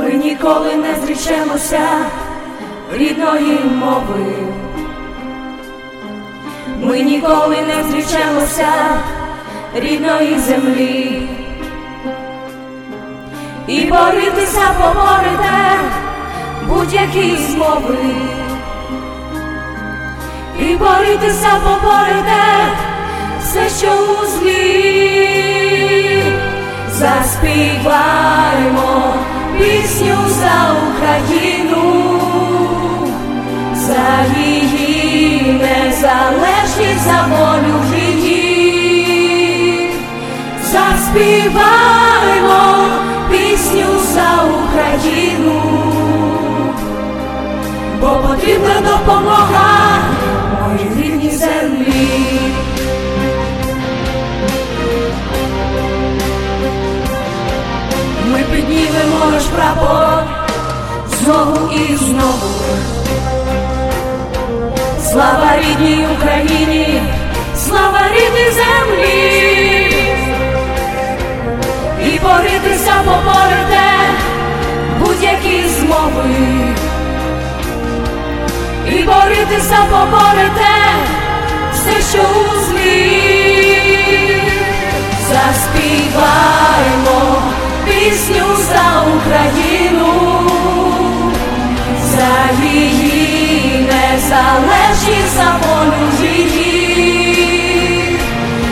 Ми ніколи не зречемося рідної мови. Ми ніколи не зречемося рідної землі. І борітися поборете будь-які змови. І борітися поборете все, що у злі. Заспіваймо пісню за Україну, за її незалежність, за волю її. Заспіваймо пісню за Україну, бо потрібна допомога моїй рідній землі. Ми піднімемо наш прапор знову і знову. Слава рідній Україні, слава рідній землі. І борітися поборете будь-які змови. І борітися поборете все, що у злі. Заспіваймо пісню за Україну, за її незалежність, за волю її.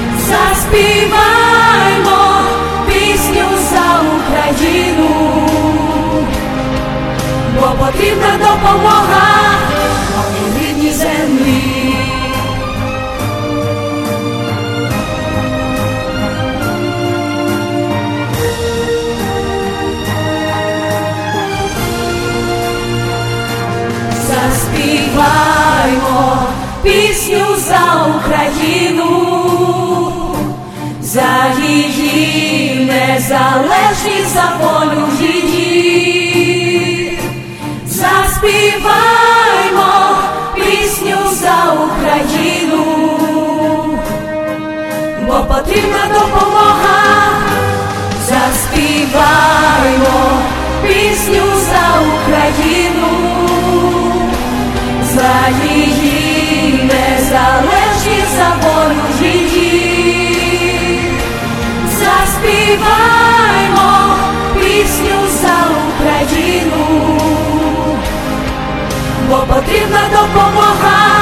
Заспіваймо пісню за Україну, бо потрібна допомога моїй рідній землі. Заспіваймо пісню за Україну, за її незалежність, за волю її. Заспіваймо пісню за Україну, бо потрібна допомога. Заспіваймо пісню за Україну, за її незалежність, за волю її. Заспіваймо пісню за Україну, бо потрібна допомога.